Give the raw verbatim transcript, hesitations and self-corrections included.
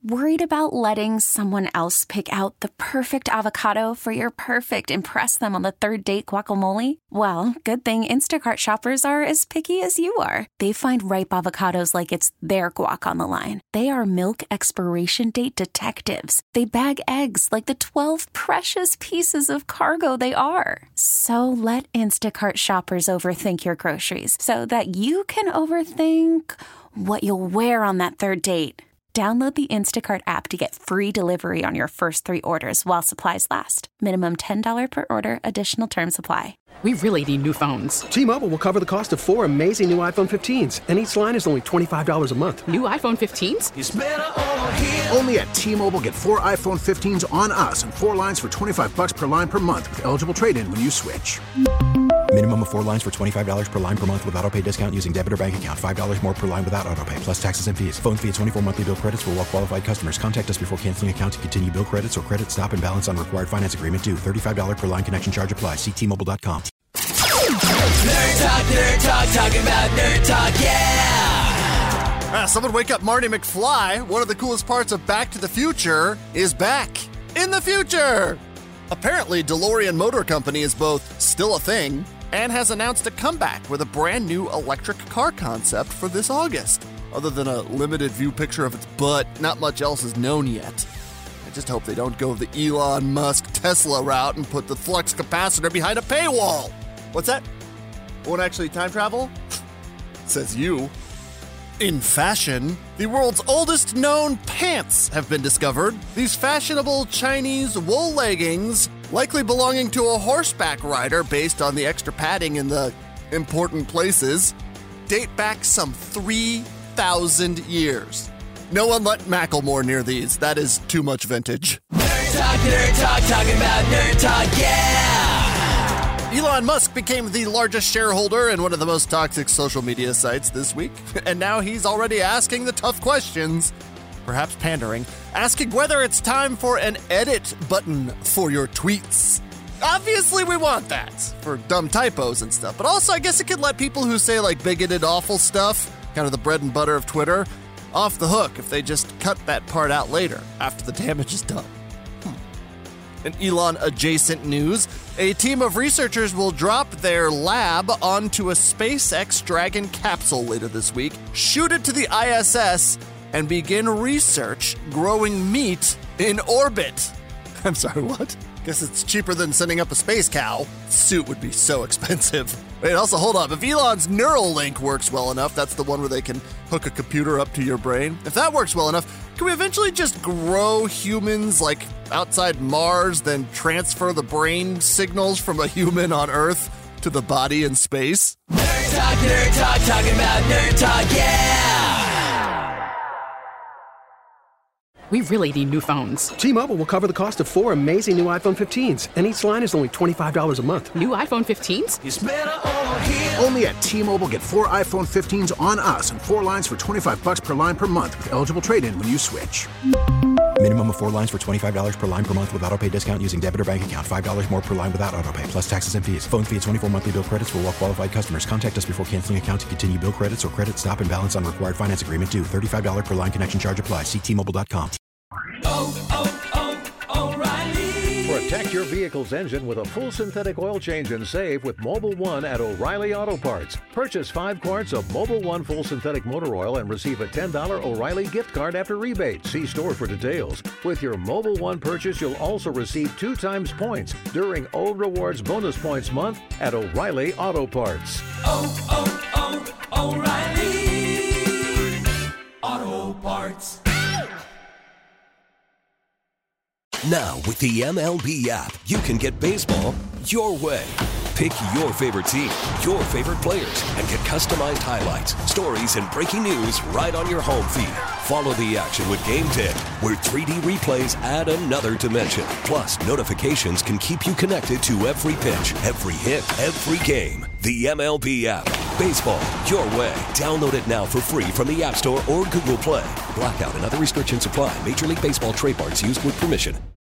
Worried about letting someone else pick out the perfect avocado for your perfect impress them on the third date guacamole? Well, good thing Instacart shoppers are as picky as you are. They find ripe avocados like it's their guac on the line. They are milk expiration date detectives. They bag eggs like the twelve precious pieces of cargo they are. So let Instacart shoppers overthink your groceries so that you can overthink what you'll wear on that third date. Download the Instacart app to get free delivery on your first three orders while supplies last. Minimum ten dollars per order. Additional terms apply. We really need new phones. T-Mobile will cover the cost of four amazing new iPhone fifteens, and each line is only twenty-five dollars a month. New iPhone fifteens? It's better over here. Only at T-Mobile, get four iPhone fifteens on us and four lines for twenty-five dollars per line per month with eligible trade-in when you switch. Minimum of four lines for twenty-five dollars per line per month with autopay discount using debit or bank account. five dollars more per line without autopay, plus taxes and fees. Phone fee at twenty-four monthly bill credits for well-qualified customers. Contact us before canceling account to continue bill credits or credit stop and balance on required finance agreement due. thirty-five dollars per line connection charge applies. See T Mobile dot com. Nerd Talk, Nerd Talk, talking about Nerd Talk, yeah! Ah, someone wake up Marty McFly. One of the coolest parts of Back to the Future is back in the future. Apparently, DeLorean Motor Company is both still a thing and has announced a comeback with a brand new electric car concept for this August. Other than a limited view picture of its butt, not much else is known yet. I just hope they don't go the Elon Musk Tesla route and put the flux capacitor behind a paywall. What's that? Won't actually time travel? Says you. In fashion, the world's oldest known pants have been discovered. These fashionable Chinese wool leggings, likely belonging to a horseback rider based on the extra padding in the important places, date back some three thousand years. No one let Macklemore near these. That is too much vintage. Nerd Talk, Nerd Talk, talking about Nerd Talk, yeah! Elon Musk became the largest shareholder in one of the most toxic social media sites this week, and now he's already asking the tough questions, perhaps pandering, asking whether it's time for an edit button for your tweets. Obviously, we want that for dumb typos and stuff, but also I guess it could let people who say like bigoted, awful stuff, kind of the bread and butter of Twitter, off the hook if they just cut that part out later after the damage is done. In Elon-adjacent news, a team of researchers will drop their lab onto a SpaceX Dragon capsule later this week, shoot it to the I S S, and begin research growing meat in orbit. I'm sorry, what? Guess it's cheaper than sending up a space cow. Suit would be so expensive. Wait, also, hold up. If Elon's Neuralink works well enough, that's the one where they can hook a computer up to your brain. If that works well enough, can we eventually just grow humans, like, outside Mars, then transfer the brain signals from a human on Earth to the body in space? Nerd Talk, Nerd Talk, talking about Nerd Talk, yeah! We really need new phones. T-Mobile will cover the cost of four amazing new iPhone fifteens, and each line is only twenty-five dollars a month. New iPhone fifteens? It's better over here. Only at T-Mobile, get four iPhone fifteens on us and four lines for twenty-five dollars per line per month with eligible trade-in when you switch. Minimum of four lines for twenty-five dollars per line per month with autopay discount using debit or bank account. five dollars more per line without autopay, plus taxes and fees. Phone fee at twenty-four monthly bill credits for well-qualified customers. Contact us before canceling account to continue bill credits or credit stop and balance on required finance agreement due. thirty-five dollars per line connection charge applies. See T Mobile dot com. Oh, oh, oh, O'Reilly. Protect your vehicle's engine with a full synthetic oil change and save with Mobil one at O'Reilly Auto Parts. Purchase five quarts of Mobil one full synthetic motor oil and receive a ten dollars O'Reilly gift card after rebate. See store for details. With your Mobil one purchase, you'll also receive two times points during O Rewards Bonus Points Month at O'Reilly Auto Parts. Oh, oh, oh, O'Reilly Auto Parts. Now, with the M L B app, you can get baseball your way. Pick your favorite team, your favorite players, and get customized highlights, stories, and breaking news right on your home feed. Follow the action with Game ten, where three D replays add another dimension. Plus, notifications can keep you connected to every pitch, every hit, every game. The M L B app. Baseball your way. Download it now for free from the App Store or Google Play. Blackout and other restrictions apply. Major League Baseball trademarks used with permission.